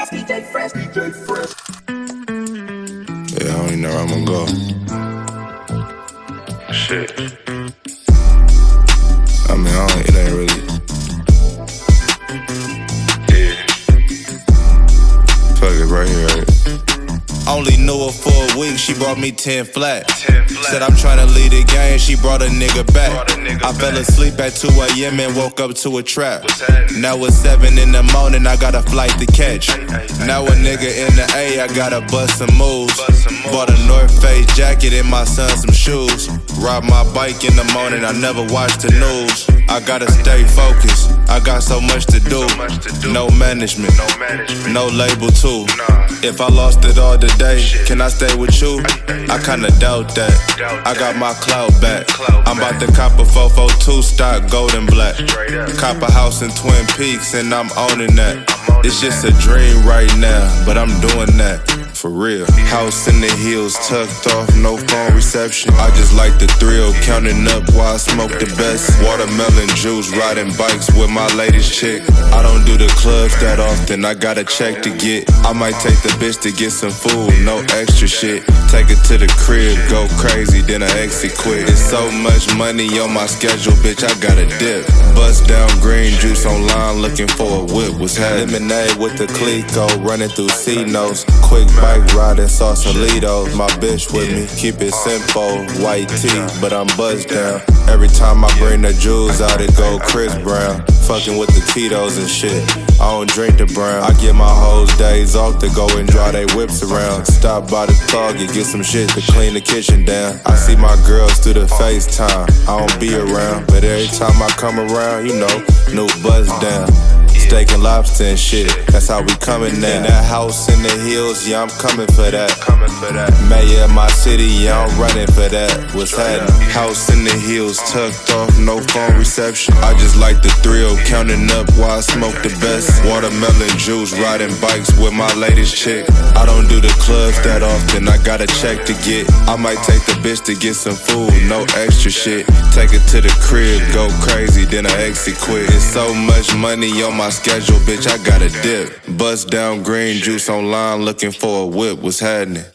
Fresh, DJ Fresh, DJ Fresh. Yeah, I don't even know where I'm gonna go. Shit. I mean, it ain't really. Yeah. Fuck it, right here, right? Only knew her for a week, she brought me 10 flat. 10 flat. Said I'm tryna lead the game, she brought a nigga back. I fell back. asleep at 2 a.m. and woke up to a trap. What's happening? Now it's 7 in the morning, I got a flight to catch. Now a nigga in the A, I gotta bust some moves. Bought a North Face jacket and my son some shoes. Ride my bike in the morning, I never watch the news. I gotta stay focused, I got so much to do. No management, no label too. If I lost it all today, can I stay with you? I kinda doubt that. I got my clout back. I'm about to cop a 442 stock, gold and black. Cop a house in Twin Peaks and I'm owning that. It's just a dream right now, but I'm doing that. For real. House in the hills, tucked off, no phone reception. I just like the thrill, counting up while I smoke the best. Watermelon juice, riding bikes with my latest chick. I don't do the clubs that often, I got a check to get. I might take the bitch to get some food, no extra shit. Take her to the crib, go crazy, then I exit quick. It's so much money on my schedule, bitch, I gotta dip. Bust down green juice online, looking for a whip. What's happening? Lemonade with the Clico, running through C-notes. Quick bike riding Sausalitos, my bitch with me. Keep it simple, white tee, but I'm buzzed down. Every time I bring the jewels out, it go Chris Brown. Fucking with the Tito's and shit, I don't drink the brown. I get my hoes days off to go and draw they whips around. Stop by the Target, get some shit to clean the kitchen down. I see my girls through the FaceTime, I don't be around. But every time I come around, you know, new buzz down. Steak and lobster and shit, that's how we coming now. That house in the hills, yeah, I'm coming for that. Mayor of my city, yeah, I'm running for that. What's happening? House in the hills, tucked off, no phone reception. I just like the thrill, counting up while I smoke the best. Watermelon juice, riding bikes with my latest chick. I don't do the clubs that often, I got a check to get. I might take the bitch to get some food, no extra shit. Take her to the crib, go crazy, then I exit quick. It's so much money on my schedule, bitch, I gotta dip. Bust down green juice online, looking for a whip. What's happening?